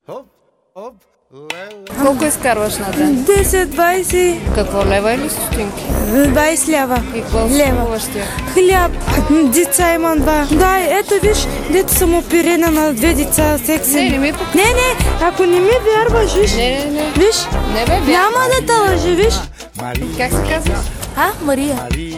Колко изкарваш на ден? 10, 20, Какво, лева или стотинки? 20 лева. И какво купуваш тя? Хляб, деца имам 2. Да, ето виж, дето съм оперена на 2 деца, секси. Не ми показва. Не, ако не ми вярваш, виж. Не. Виж, Не бе, вярвам. няма да те лъжи, виж. Как се казва? Мария.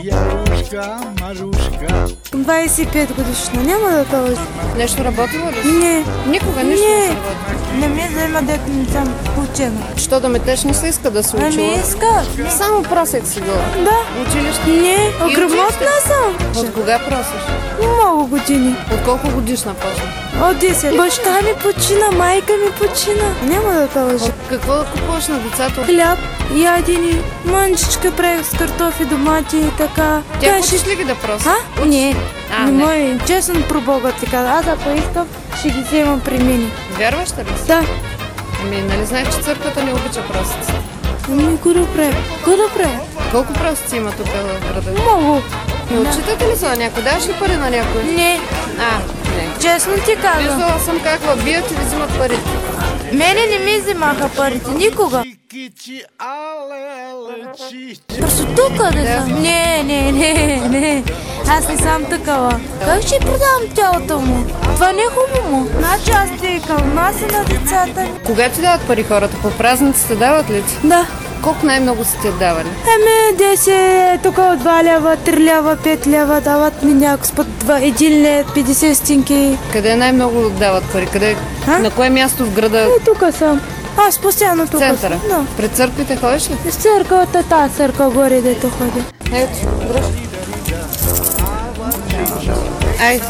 Марушка. 25 годишна, няма да те лъжи. Нещо работила ли? Не. Никога нищо не Не. се работи. Не ми взема дето не съм учена. Що да метеш не се иска да се учила? иска. Само просек си била. Да. Училище? Не, И грамотна съм. От кога просиш? Много години. От колко годишна почна? От 10. Баща ми почина, майка ми почина. Няма да те лъжи. Какво да купуваш на децата? Хляб, ядени, манчичка правих с картофи, домати и така. Тя учиш ли ги да проси? Не. А, Не не. мой, честно про Бога ти каза. Аз ако искам, ще ги вземам при мене. Вярваш ли си? Да. Ами, нали знаеш, че църквата не обича просици? Ами, го да правя? Колко просици има тук в града? Много. Не отчитате ли са някой? Даваш ли пари на някой? Не. Не. Честно ти казвам. Виждала съм как въбият и ви взимат пари. Мене не ми вземаха парите. Никога. Просто тук да съм. Не. Аз не съм такава. Как ще продавам тялото му? Това не е хубаво. Значи аз ти към нас и на децата ми. Кога ти дават пари хората? По празниците дават ли ти? Да. Колко най-много са ти давали? 10, тук от 2 лева, 3 лева, 5 лева дават ми някакъв път 1 лев, 50 стинки. Къде най-много дават пари? Къде? На кое място в града? Тук съм. Аз постоянно тук Центъра? съм. Да. Пред църквите ходиш ли? В църквата, тази църква горе, дето ходя. Ето, дръж. Айде.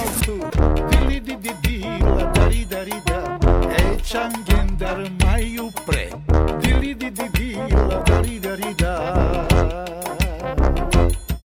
Changen dar mai upre. Dili di di di la dari